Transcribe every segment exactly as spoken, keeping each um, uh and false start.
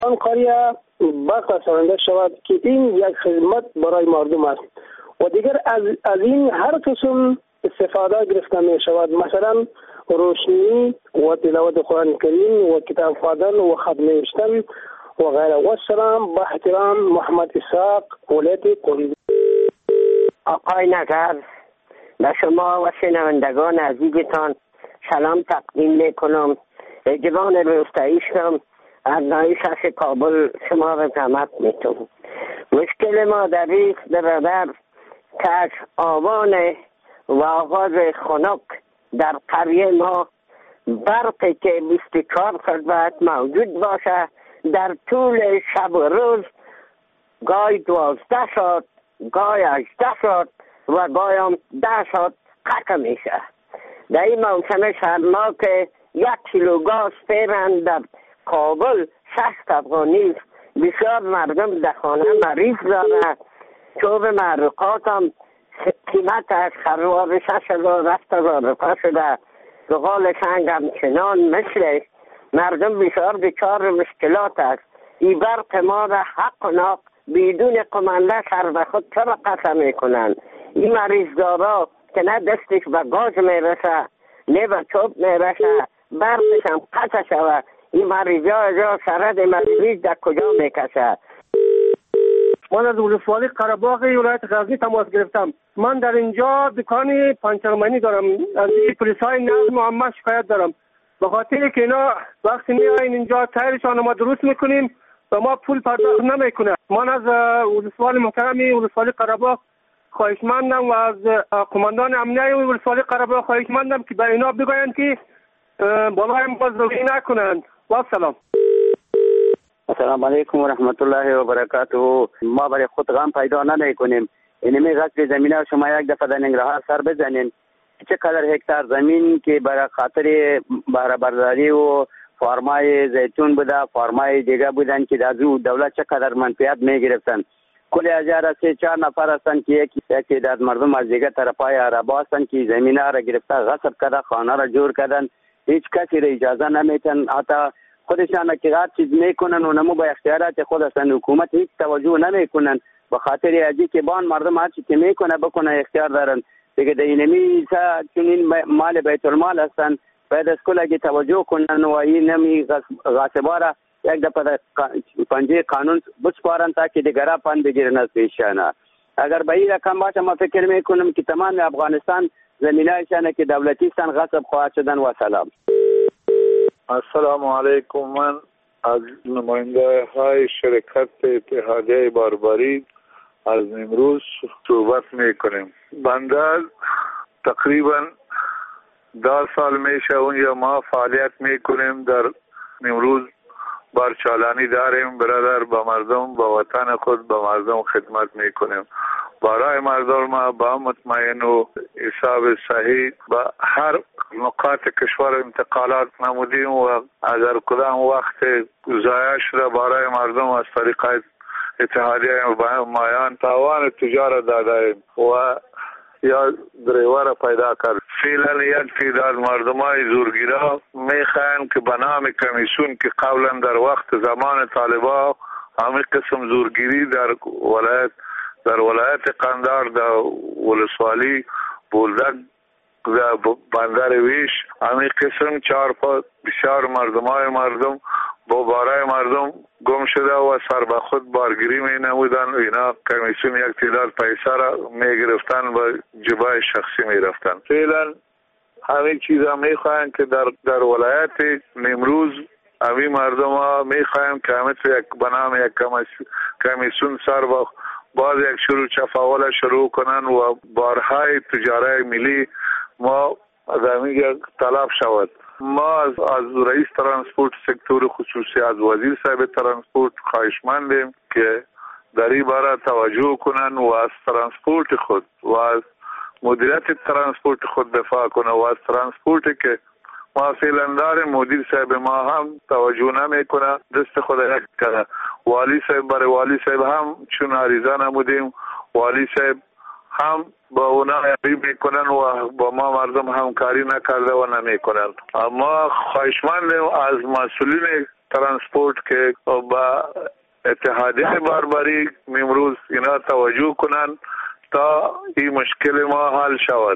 آن قریه برق رساننده شود که این یک خدمت برای مردم است و دیگر از, از این هر قسم استفاده گرفته می شود، مثلا روشنی و تلاوت قرآن کریم و کتاب خواندن و خط نوشتن و غیره. و السلام. با احترام، محمد اسحاق، ولایت قم. آقای نظر، به شما و شنوندگان عزیزتان سلام تقدیم میکنم. جوان روستاییشم از نایشش کابل شما را زحمت میتونم. مشکل ما در این برادر که از آوان و آغاز خنک در قریه ما برقی که بیست و چهار ساعت موجود باشه در طول شب و روز گای دوازده ساعت، گای هجده ساعت و گای هم ده ساعت قطع میشه. در این موسم سرما که یک کیلو گاز پیرند در کابل شصت افغانی، بسیار مردم در خانه مریض داره. چوب محرقات هم قیمت از خروار شش هزار هفت هزار روپا شده. بقال سنگ همچنان مثل مردم بسیار دچار مشکلات است. این برق ما را حق و ناق بدون قمنده سر به خود چرا قطع میکنن؟ این مریض دارا که نه دستش به گاز میرسه نه به چوب میرسه، برقش هم قطع شود. این مریض ها جا سرد مریض در کجا میکشه؟ من از ولسوالی قره‌باغ ولایت غزنی تماس گرفتم. من در اینجا دکان پنچرمانی دارم. از این پلیسای نظم و عامه شکایت دارم. به خاطر که اینا وقتی میایین اینجا تایرشان ما درست میکنیم و ما پول پرداخت نمیکنه. من از ولسوالی محترمی ولسوالی قره‌باغ خواهشمندم و از قماندان امنیه ولسوالی قره‌باغ خواهشمندم که به اینا بگویند که بالای ما ظلم نکنند. و سلام. السلام علیکم و رحمت الله و برکاته. ما برای خود غم پیدا نمی کنیم. اینمی غصب زمینه شما یک دفعه در ننگرهار سر بزنین چقدر هکتار زمین که برای خاطر بهره برداری و فارمای زیتون بوده، فارمای دیگه بودن که از او دولت چقدر منفعت می گرفتن. کل هزار سه چهار نفر هستن که یکی یکی در مردم از دیگه طرفای عربا هستن که زمینه را گرفته غصب کرده، خانه را جور کردن. هیچ کسی را اجازه نمیتن، حتی خودشان که هر چیز میکنن و نمو با اختیارات خود هستن. حکومت هیچ توجه نمیکنن به خاطر ازی که بان مردم هر چیزی که میکنه بکنه اختیار دارن دیگه. در اینمی چون این مال بیت المال هستن باید از کل اگه توجه کنن و این نمی غاصبا را یک دفعه پنجه قانون بسپارن تا که دیگرها پن بگیرن از پیشانه. اگر به این رقم باشه ما فکر میکنم که تمام افغانستان زمینایشانه که دولتیستان غصب خواهد شدن. و سلام. السلام علیکم. من از نماینده های شرکت اتحادیه باربری از نیمروز صحبت میکنیم. بنده تقریبا ده سال میشه اونجا ما فعالیت میکنیم. در نیمروز بارچالانی داریم. برادر به مردم، به وطن خود، به مردم خدمت میکنیم. برای مردم ما با مطمئن و حساب صحیح به هر نقاط کشور انتقالات نمودیم و اگر کدام وقت ضایع شده برای مردم از طریق اتحادیه مایان تاوان تجارت دادیم و یا دریوار پیدا کرد. فعلا یک تعداد مردمای زورگیرا میخواین که به نام کمیسیون که قبلا در وقت زمان طالبا همین قسم زورگیری در ولایت در ولایت قندار در ولسوالی بولدک در بندر ویش همین قسم چهار پا بسیار مردمای مردم با بارای مردم گم شده و سر به خود بارگیری می نمودن. اینا کمیسیون یک تعداد پیسه را می گرفتن و جبای شخصی می رفتن. فعلا همین چیزا می خواهند که در, در ولایت نیمروز همین مردم ها می خواهند که همین یک بنام یک کمیسیون سر با باز یک شروع چفاول شروع کنن و بارهای تجاره ملی ما از همین طلب شود. ما از, از رئیس ترانسپورت سکتور خصوصی از وزیر صاحب ترانسپورت خواهشمندیم که در این باره توجه کنن و از ترانسپورت خود و از مدیریت ترانسپورت خود دفاع کنن و از ترانسپورت که ما فعلا داریم مدیر صاحب ما هم توجه نمیکنه، دست خود یک کنه. والی صاحب برای والی صاحب هم چون عریضه نمودیم، والی صاحب هم با اونا یاری میکنن و با ما مردم همکاری نکرده و نمیکنن. اما خواهشمندیم از مسئولین ترانسپورت که با اتحادیه باربری امروز اینا توجه کنن تا این مشکل ما حل شود.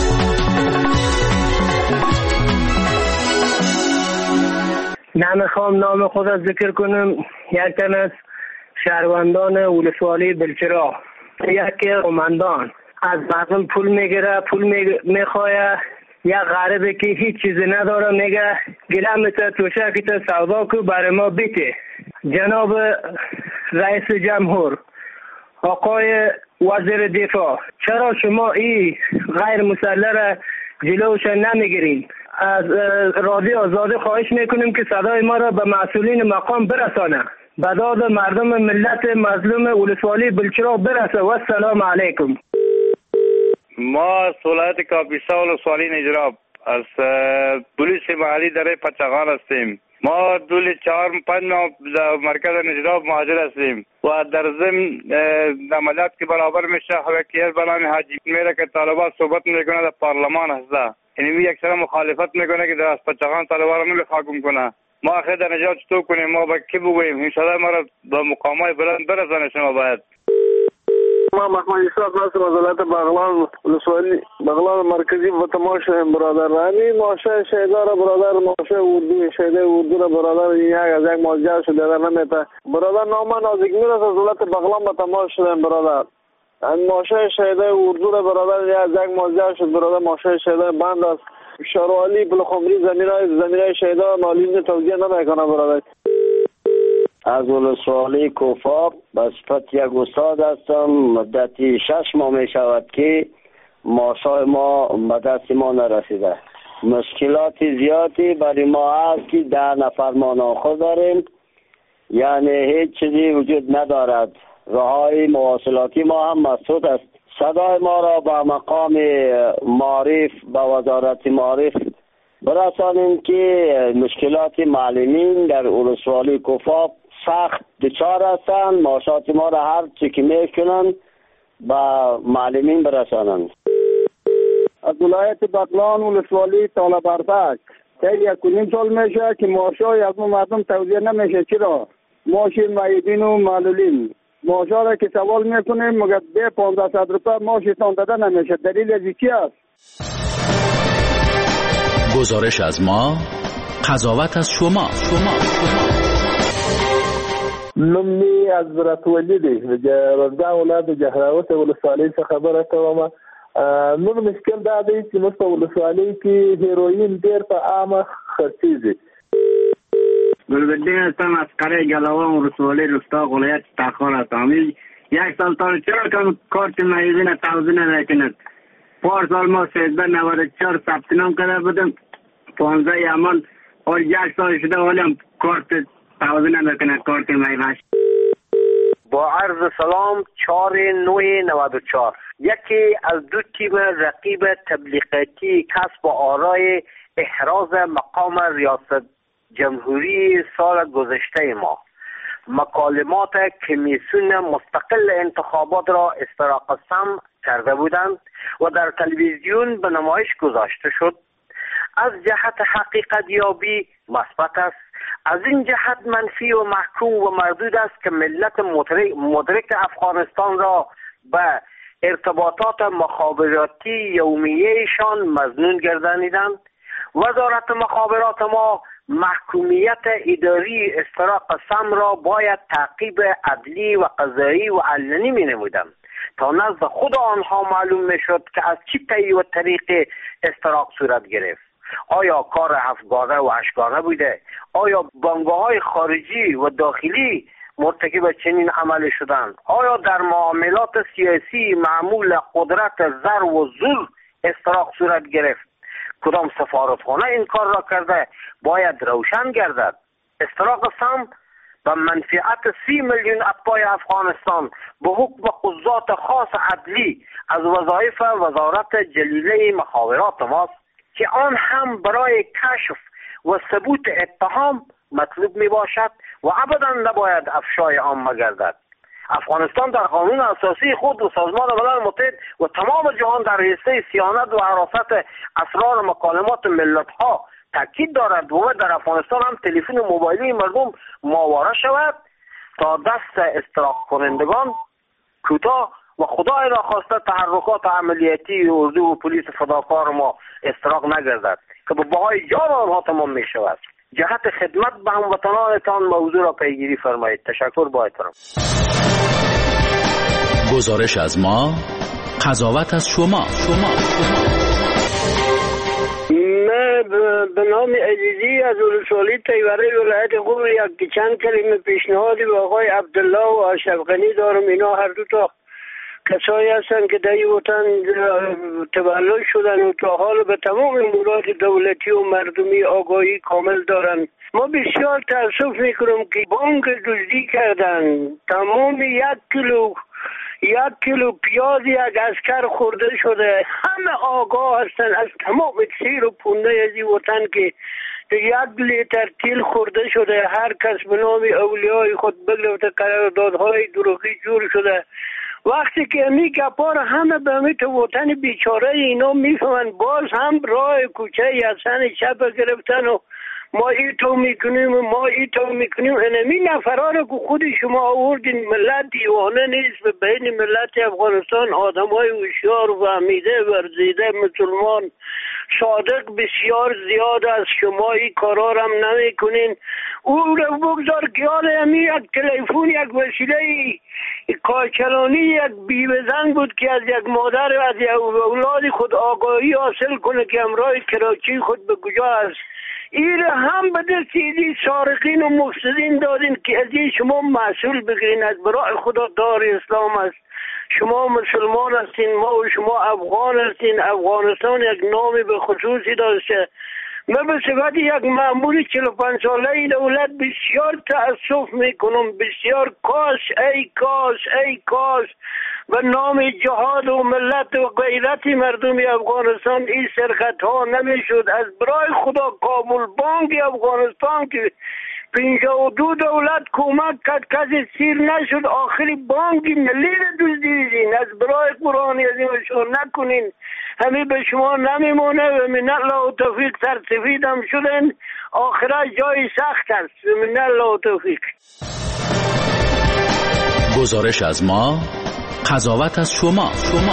نمیخوام نام خود را ذکر کنم. یک تن از شهروندان ولسوالی بلچراغ، یک قماندان از مردم پول میگیره، پول میخواه. یک غریبه که هیچ چیزی نداره میگه گلمت توشکت سودا کو برای ما بیته. جناب رئیس جمهور، آقای وزیر دفاع، چرا شما این غیر مسلح را جلوش نمیگیرین؟ از رادیو آزادی خواهش میکنیم که صدای ما را به مسئولین مقام برسانه، به داد مردم ملت مظلوم ولسوالی بلچراغ برسه. و السلام علیکم. ما از ولایت کاپیسا ولسوالی نجراب از پلیس محلی در پچغان هستیم. ما دول چهار پنج ماه در مرکز نجراب مهاجر هستیم و در ضمن عملیات که برابر میشه حرکیت بلان حاجی میره که طالبان صحبت میکنه در پارلمان هسته، یعنی اکثر مخالفت میکنه که در از پچغان طالبان رو نمیخواه گم کنه. ما آخر در نجات چطور کنیم؟ ما با کی بگوییم؟ انشاءالله ما را با مقامات بلند برسانه. شما باید ما محمد اسحاق ناصر از ولایت بغلان ولسوالی بغلان مرکزی و تماشا برادر رانی ماشه شیدار برادر ماشه اردو شیده اردو را برادر یک از یک ماجر شده در نمیته برادر نامان نازک میرس از ولایت بغلان به تماشا برادر ماشه شیده اردو را برادر یک از یک ماجر شد برادر ماشه شیده بند است شاروالی بلخمری زمینای زمینای شیده مالی توجیه نمیکنه برادر. از ولسوالی کوفاب به صفت یک استاد هستم. مدتی شش ماه می شود که ماشای ما به دست ما نرسیده. مشکلات زیادی برای ما هست که ده نفر ما ناخود داریم، یعنی هیچ چیزی وجود ندارد. راههای مواصلاتی ما هم مسدود است. صدای ما را به مقام معارف به وزارت معارف برسانیم که مشکلات معلمین در ولسوالی کوفاب سخت دچار هستند. معاشات ما را هر چی که میکنن با معلمین برسانند. از ولایت بغلان ولسوالی طالب اربک تا یک و نیم سال میشه که معاشای از ما مردم توزیع نمیشه. چرا؟ معاشی معیدین و معلولین معاشا را که سوال میکنیم مگر ده پانزده صد روپه معاشتان داده نمیشه. دلیل از چی است؟ گزارش از ما، قضاوت از شما. شما نمی از براتولی دی رضا اولاد جهراوت ولسوالی څخه خبره کوم. نو مشکل دا دی چې موږ په ولسوالۍ کې هیروین ډېر په عامه خرڅېږي. گلبدین هستم از قره گلوان ولسوالی رستاق ولایت تخار هستم. یک سال تا چرا کم کارت معیدین توزیع نمیکند؟ پار سال ما سیزده نود و چهار ثبت نام کرده بودم پانزده یمن اور یک سال شده ولی هم کارت توزیع نمیکند کارت معیدین. با عرض سلام چهار نوی نود و چهار یکی از دو تیم رقیب تبلیغاتی کسب آرای احراز مقام ریاست جمهوری سال گذشته ما مکالمات کمیسیون مستقل انتخابات را استراق سم کرده بودند و در تلویزیون به نمایش گذاشته شد. از جهت حقیقت یابی مثبت است، از این جهت منفی و محکوم و مردود است که ملت مدرک افغانستان را به ارتباطات مخابراتی یومیهشان مظنون گردانیدند. وزارت مخابرات ما محکومیت اداری استراق سم را باید تعقیب عدلی و قضایی و علنی می نمودند تا نزد خود آنها معلوم می شد که از چی طی و طریق استراق صورت گرفت. آیا کار هفتگانه و هشتگانه بوده؟ آیا بانگ‌های خارجی و داخلی مرتکب چنین عملی شدند؟ آیا در معاملات سیاسی معمول قدرت زر و زور استراق صورت گرفت؟ کدام سفارتخانه این کار را کرده؟ باید روشن گردد. استراق سم و منفعت سی میلیون اتباع افغانستان به حکم قضات خاص عدلی از وظایف وزارت جلیله مخابرات ماست که آن هم برای کشف و ثبوت اتهام مطلوب می باشد و ابدا نباید افشای عامه گردد. افغانستان در قانون اساسی خود و سازمان ملل متحد و تمام جهان در حیطه صیانت و حراست اسرار مکالمات ملت ها تاکید دارد و در افغانستان هم تلفن موبایلی مردم ماواره شود تا دست استراق کنندگان کوتاه و خدای را خواسته تحرکات عملیاتی اردو و پلیس فداکار ما استراق نگردد که به بهای جان آنها تمام می شود. جهت خدمت به هموطنانتان موضوع را پیگیری فرمایید. تشکر با احترام. گزارش از ما، قضاوت از شما. شما من به نام عزیزی از ولسوالی تیوره ولایت غور یک چند کلمه پیشنهادی به آقای عبدالله و اشرف غنی دارم. اینا هر دو تا کسایی هستن که در این وطن تولد شدن و تا حال به تمام امورات دولتی و مردمی آگاهی کامل دارن. ما بسیار تأسف میکنم که بانک دزدی کردن، تمام یک کیلو یک کیلو پیاز یک اسکر خورده شده. همه آگاه هستن از تمام سیر و پونده از این وطن که یک لیتر تیل خورده شده. هر کس به نام اولیای خود بگرفته قراردادهای دروغی جور شده. وقتی که امی گپار همه به امیت وطن بیچاره اینا میفهمن، باز هم راه کوچه یسن چپ گرفتن و ما ای تو میکنیم و ما ای تو میکنیم. انمی نفرها رو که خود شما آوردین، ملت دیوانه نیست. به بین ملت افغانستان آدم های هوشیار و فهمیده ورزیده مسلمان صادق بسیار زیاد از شما این کارا هم نمی کنین. او رو بگذار گیال امی یک تلیفون یک وسیله کارچلانی یک بیوزن بود که از یک مادر از یک اولاد خود آگاهی حاصل کنه که امراه کراچی خود به کجا است. این هم به دست ایدی سارقین و مفسدین دادین که از این شما مسئول بگیرین. از برای خدا دار اسلام است. شما مسلمان هستین، ما و شما افغان هستین. افغانستان یک نامی به خصوصی داشته. من به صفت یک مأمور چهل و پنج ساله دولت بسیار تأسف میکنم. بسیار کاش ای کاش ای کاش به نام جهاد و ملت و غیرت مردم افغانستان این سرخط ها نمیشد. از برای خدا کابل بانک افغانستان که پنجاه و دو دولت کمک کرد کسی سیر نشد، آخری بانک ملی رو دزدیدین. از برای قرآن عظیم شما نکنین. همین به شما نمیمونه و من الله و توفیق سرسفید هم شدن. آخرت جای سخت است. من الله و توفیق. گزارش از ما، قضاوت از شما. شما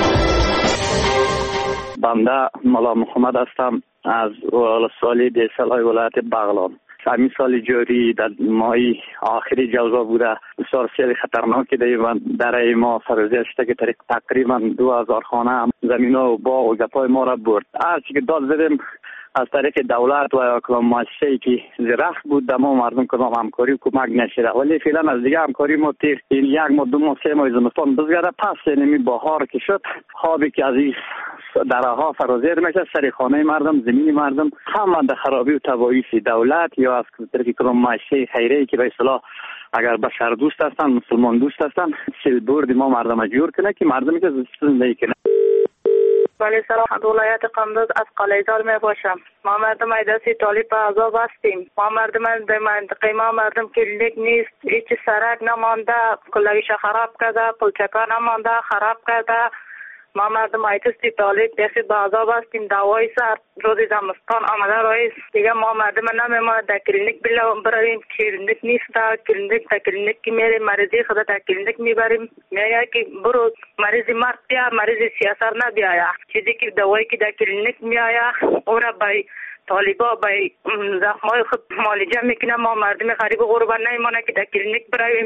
بنده مولا محمد هستم از ولسوالی دیسلای ولایت بغلان. همین سال جاری در ماه آخری جوزا بوده. بسیار سیل خطرناکی در ما سرزیر شده که تقریبا دو هزار خانه زمین و باغ و گپای ما را برد. هرچی که داد زدیم از طریق دولت و یا کلام مؤسسه‌ای که زرخ بود در ما مردم کدام همکاری و کمک نشده. ولی فعلا از دیگه همکاری ما تیر این یک ماه دو ماه سه ماه زمستان بزگرده. پس یعنی بهار که شد خوابی که از این درها فرازیر میشه سر خانه مردم، زمین مردم همه در خرابی و تباهی دولت یا از طریق کدام مؤسسه خیریه که به اصطلاح اگر بشر دوست هستن مسلمان دوست هستن سیل برد ما مردم جور کنه که مردمی که زندگی کنه. ولی سلام ولایت قندوز از قلیزار می باشم. ما مردم ایداسی طالب عذاب هستیم. ما مردم در منطقه ما مردم کلینیک نیست، هیچ سرک نمانده، کلگیش خراب کرده، پلچکا نمانده خراب کرده. ما مردم ایداسی طالب دستی به عذاب هستیم. دوای سر روز زمستان آمده رئیس دیگه ما مردم نمیمونه در کلینیک بلا بریم. کلینیک نیست، در کلینیک در کلینیک که میریم مریضی خدا در کلینیک میبریم میگه که برو مریض مرد بیا، مریض سیاسر نبیایا. چیزی که دوایی که در کلینیک میآیا او را بای طالبا بای زخمای خود معالجه میکنه. ما مردم غریب و غربا نمیمونه که در کلینیک بریم.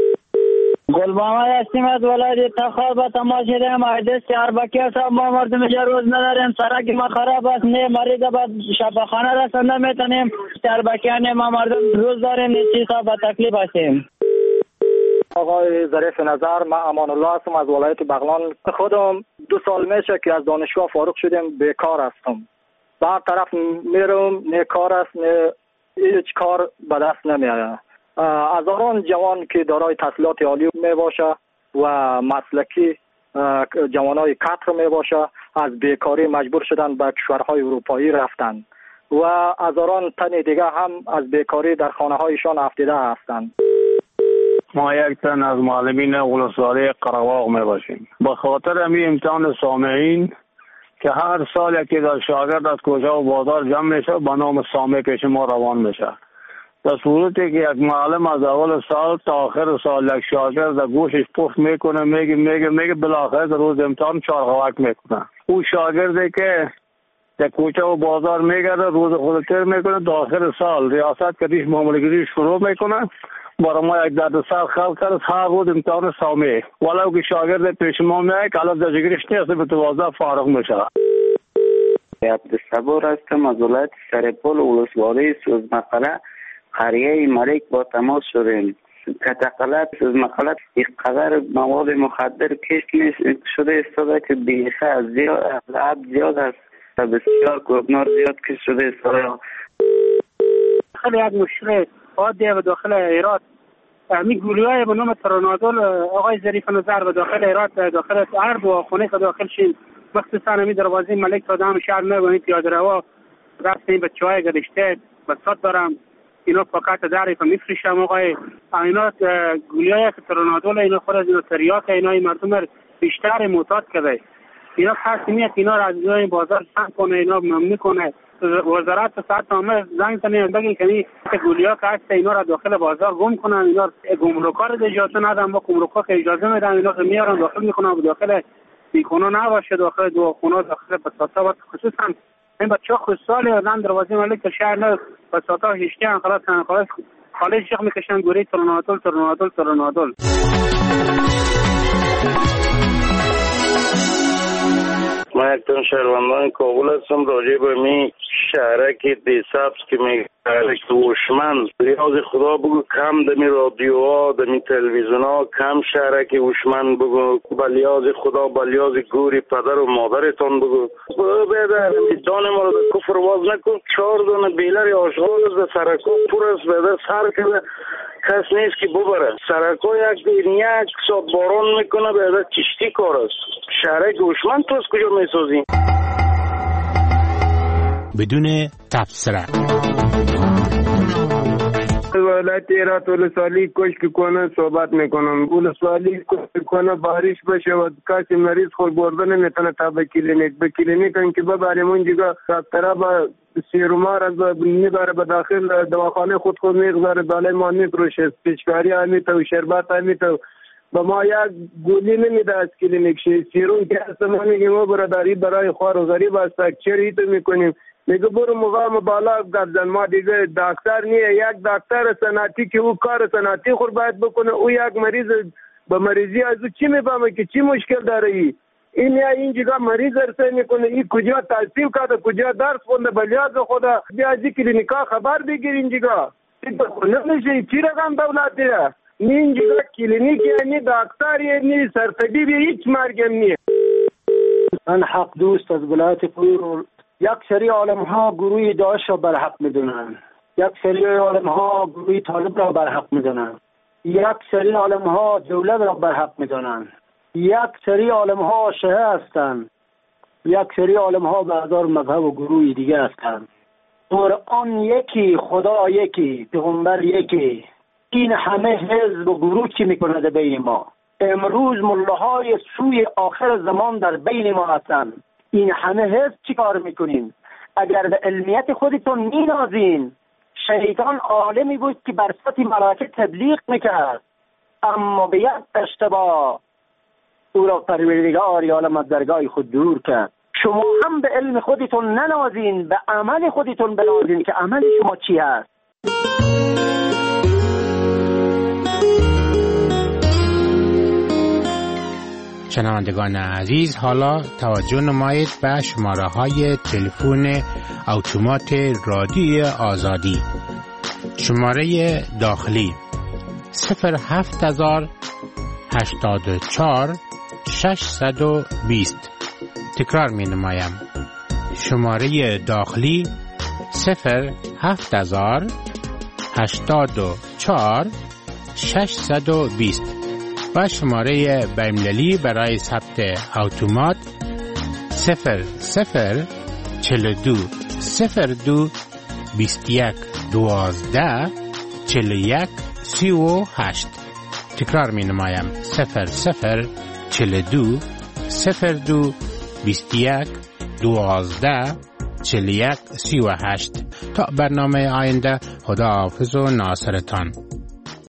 گلبامه هستیم از ولایت تخار. تماشا داریم ایدس اربکی هستم. ما مردم اینجا روز نداریم، سرک ما خراب است، نه مریض بعد شفاخانه رسنده میتونیم. اربکیان ما مردم روز داریم، نه چیزا با تکلیف هستیم. آقای ظریف نظر، من امان الله هستم از ولایت بغلان. خودم دو سال میشه که از دانشگاه فارغ شدم، بیکار هستم. به هر طرف میرم نه کار است نه هیچ کار به دست نمیآید. هزاران جوان که دارای تحصیلات عالی می باشه و مسلکی جوانای کتر می باشه از بیکاری مجبور شدن به کشورهای اروپایی رفتن و هزاران تن دیگه هم از بیکاری در خانه هایشان افتیده هستند. ما یک تن از معلمین ولسوالی قره‌باغ می باشیم. به خاطر امی امتحان سامعین که هر سال یکی از شاگرد از کوچه و بازار جمع میشه به نام سامه پیش ما روان میشه. در صورتی که یک معلم از اول سال تا آخر سال یک شاگرد در گوشش پخت میکنه میگه میگه میگه بالاخره روز امتحان چارخوک میکنه. او شاگردی که در کوچه و بازار میگرده روز خود تیر میکنه تا آخر سال ریاست کدیش معامله‌گیری شروع میکنه. برای ما یک درد سر خلق کرد هر روز امتحان سامه ولو که شاگرد پیش ما میاد که الان درجه‌گیریش نیست به توازه فارغ میشه. عبدالصبور هستم از ولایت سرپل ولسوالی سوزمقاله قریه ملک با تماس شدیم. کتقلت سوزمقالت اینقدر مواد مخدر کش شده استاده که بیخه از زیاد عب زیاد است و بسیار کوکنار زیاد کش شده استاده. خیلی یک مشکل عادی و داخل ایران می گولیای به نام ترانادول آقای ظریف نظر و داخل ایران داخل عرب و خونه که داخل شین مخصوصا همی دروازه ملک تا دام شهر نه و این پیاده روا راست این بچه‌های گذشته بسات دارم اینا فقط داری و میفروشم آقای اینا گولیای که ترانادول اینا خود از اینا تریاک اینا مردم بیشتر معتاد کرده. اینا خاص میاد اینا را از این بازار جمع کنه اینا ممنوع کنه. وزارت صحت عامه زنگ زنه بگین که گولیا که هست اینا را داخل بازار گم کنن. اینا گمرکا رو اجازه ندن با گمرکا که اجازه میدن اینا رو میارن داخل میکنن و داخل بیکونا نباشه داخل دواخونه داخل بساطا خصوصا این بچه‌ها خصوصالی آدم دروازه ملک شهر نه بساطا هیچکی هم خلاص خلاص خالص شیخ میکشن گوری ترانادول ترانادول ترانادول. من یک تن شهروندان کابل هستم. راجع به می شهرک دیسابس که می هوشمند لیاز خدا بگو کم دمی رادیوها دمی تلویزیون ها کم شهرک هوشمند بگو با لیاز خدا با لیاز گوری پدر و مادرتان بگو بیدر دان ما رو در کفر واز نکن. چهار دانه بیلر آشغال از به سرکو پر از بیدر سر کرده کس نیست که ببره. سرکو یک یک ساعت باران میکنه بیدر چشتی کار است. شهرک هوشمند تو از کجا میسازیم؟ بدون تبصره ولایت ایرات ولسوالی کشک کنه صحبت میکنم. ولسوالی کشک کنه بارش بشه و کسی مریض خود برده نمیتونه تا به کلینیک به کلینیک که ببریم اونجا دکترها با سیروما را میبره به داخل دواخانه خود خود میگذاره بالای ما میفروشه پیچکاری همیته و شربت همیته با ما یک گولی نمیده از کلینیک شه سیروم که هست ما میگیم ما برادری برای خوار و غریب است چری تو میکنیم میگه برو مقام بالا گردن ما دیگه دکتر نیه. یک دکتر صنعتی که او کار صنعتی خود باید بکنه او یک مریض به مریضی از او چی میفهمه که چی مشکل داره ای این یا این جگه مریض ارسه میکنه این کجا تحصیل کرده کجا درس خونده بلیاز خدا بیا از کلینیکا خبر بگیر این جگه نمیشه چی رقم دولتیه این جگه کلینیک یعنی دکتر یعنی سرطبیب هیچ مرگم نیه. من حق دوست از ولایت پور یک سری عالم ها گروه داعش را برحق میدونن، یک سری عالم ها گروه طالب را برحق میدونن، یک سری عالم ها دولت را برحق میدونن، یک سری عالم ها شیعه هستند، یک سری عالم ها بعضار مذهب و گروه دیگه هستند. قرآن یکی، خدا یکی، پیغمبر یکی. این همه حزب و گروه چی میکنه بین ما؟ امروز ملاهای سوی آخر زمان در بین ما هستند. این همه حزب چی کار میکنین؟ اگر به علمیت خودتون مینازین، شیطان عالمی بود که بر سطح ملائکه تبلیغ میکرد اما به یک اشتباه او را پروردگار عالم از درگاه خود دور کرد. شما هم به علم خودتون ننازین، به عمل خودتون بنازین که عمل شما چی هست. شنوندگان عزیز، حالا توجه نمایید به شماره های تلفن اتومات رادیوی آزادی. شماره داخلی صفر هفت هزار هشتاد و چهار ششصد و بیست. تکرار می نمایم. شماره داخلی صفر هفت هزار هشتاد و چهار ششصد و بیست و شماره بین‌المللی برای ثبت اتومات صفر صفر چهل و دو صفر دو بیست و یک دوازده چهل و یک سی و هشت. تکرار می نمایم. صفر صفر چهل و دو صفر دو بیست و یک دوازده چهل و یک سی و هشت. تا برنامه آینده، خدا حافظ و ناصرتان.